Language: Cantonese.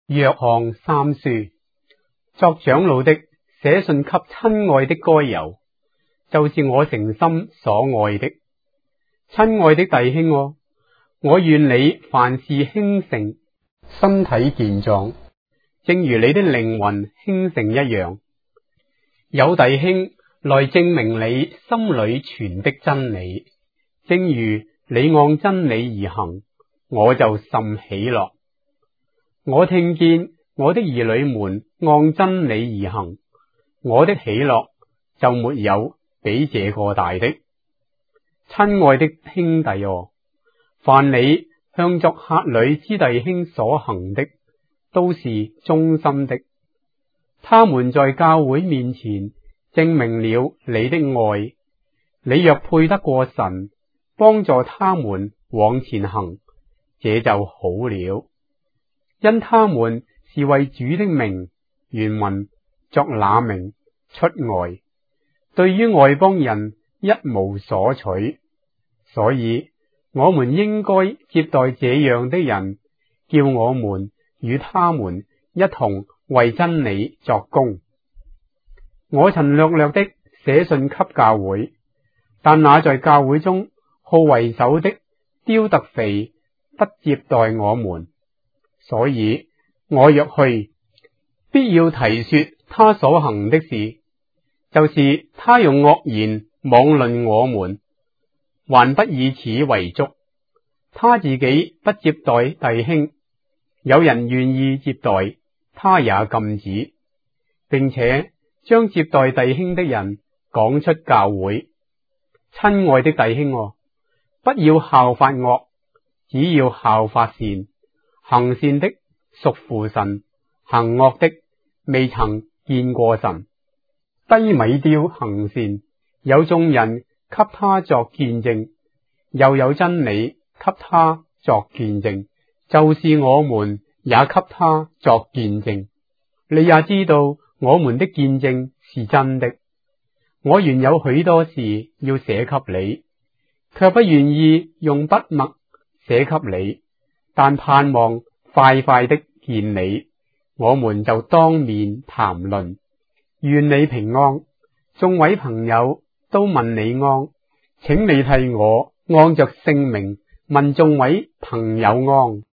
約翰三書，作長老的寫信給親愛的該猶，就是我誠心所愛的。親愛的弟兄啊，我願你凡事興盛，身體健壯，正如你的靈魂興盛一樣。有弟兄來證明你心裏存的真理，正如你按真理而行，我就甚喜樂。我聽見我的兒女們按真理而行，我的喜樂就沒有比這個大的。親愛的兄弟啊，凡你向作客旅之弟兄所行的，都是忠心的。他們在教會面前證明了你的愛，你若配得過神，幫助他們往前行，這就好了。因他們是為主的名，原文作那名出外，對於外邦人一無所取，所以我們應該接待這樣的人，叫我們與他們一同為真理作工。我曾略略的寫信給教會，但那在教會中好為首的丟特腓不接待我們，所以我若去，必要提說他所行的事，就是他用惡言妄論我們，還不以此為足。他自己不接待弟兄，有人願意接待，他也禁止，並且將接待弟兄的人趕出教會。親愛的弟兄啊，不要效法惡，只要效法善。行善的屬乎神，行惡的未曾見過神。低米丟行善，有眾人給他作見證，又有真理給他作見證，就是我們也給他作見證。你也知道我們的見證是真的。我原有許多事要寫給你，卻不願意用筆墨寫給你，但盼望快快的見你，我們就當面談論。願你平安。眾位朋友都問你安，請你替我按着姓名問眾位朋友安。